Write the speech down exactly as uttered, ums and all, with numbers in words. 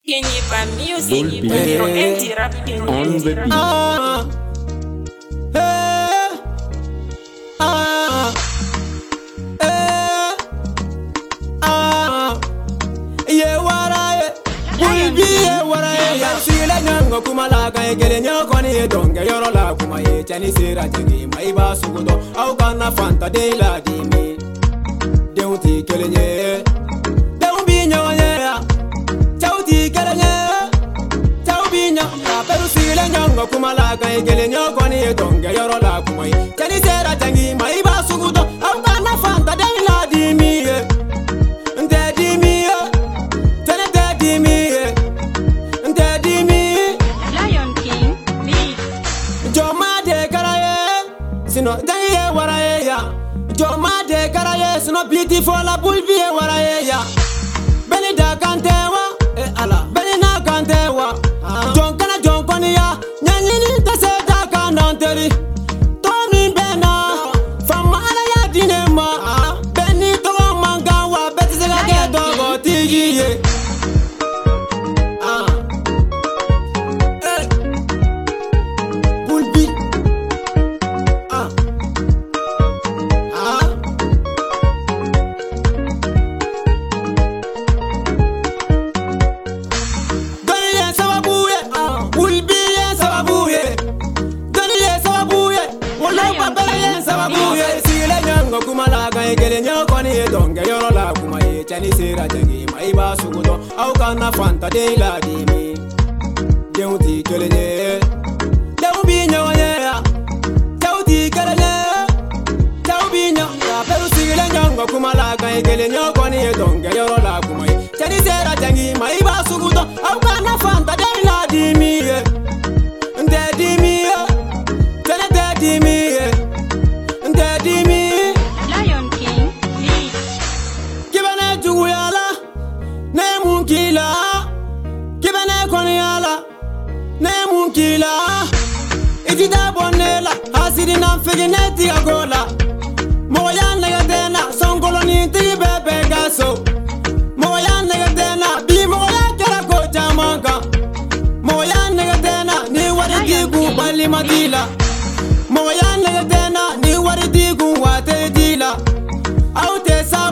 Kenny Pan Music, Bolero Andy Rap, On the beat. Ah, eh, ah, eh, ah. Ye waraye, bulbi ye waraye. Ya sila nyango kumala kaya kele nyoko ni donge yoro la kuma ye chani sira jegi maiba sugudo au kana fanta de la dimi. Deuti kele nye, deumbi nyonye ya, chauti kele nye. Pero si le nyongo kumala kaya kele nyoko ni donge yoro la kuma ye chani sira jegi maiba sugudo au kana fanta de la dimi. Nde dimi Lion King, beat. Joma de karaye, sino dangiye waraye ya. Joma de karaye, sino beautiful la bulbiye waraye ya. Beni da kantewa, eh ala. Beni na kantewa, jonkana jonkoni ya. Nyanyini tese da kananteri. Toni bena, fama ala ya dinema. Beni togo mangawa, beti sega ke dogo tigiye. Kumala kaya kele nyoko ni donge yoro la kuma ye chani sira jagi maiba sugudo au kana fanta de la dimi. Deuti kele nye, deumbi nyonye ya, chauti kele nye, chaubi nyonya. Pero sile nyongo kumala kaya kele nyoko ni donge yoro la kuma ye chani sira jagi maiba sugudo au kana fanta de la dimi. Nde dimi, tene de dimi, nde dimi. Kila kibane konyala ne mun kila ijida bonela hasidi na figineti agola moya negatena songolo ni tibe begaso moya negatena bi moya kera ko jamanga moya negatena ni waridi gu bali madila moya negatena ni waridi gu wate dila aute sa